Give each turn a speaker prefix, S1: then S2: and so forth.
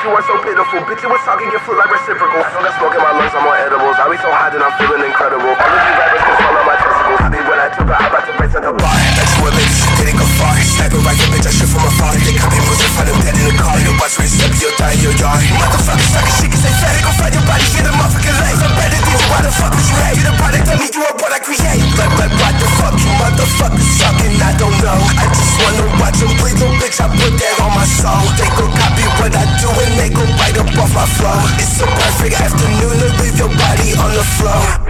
S1: you are so pitiful. Bitch, you was talking, you feel like reciprocal. I still got smoke in my lungs, I'm on edibles. I be so high that I'm feeling incredible. All of you rappers can swallow my testicles. I be when I took her, I about to race at the bar. Bet you a bitch, she didn't go far. Sniper rifle, bitch, I shoot from afar. They cut me moving, find them dead in the car. Your watch race, step, you'll die in your yard. You motherfuckers sucking shit, cause they fat. They gon' find your body, get a motherfucking legs. I'm better than you, why the fuck would you hate? You the product of me, you are what I create. But what the fuck, you motherfuckers sucking, I don't know. I just wanna watch them breathe, little bitch, I put that on my soul. They gon' copy what I do and they gon' right up off my flow. It's a perfect afternoon to leave your body on the floor.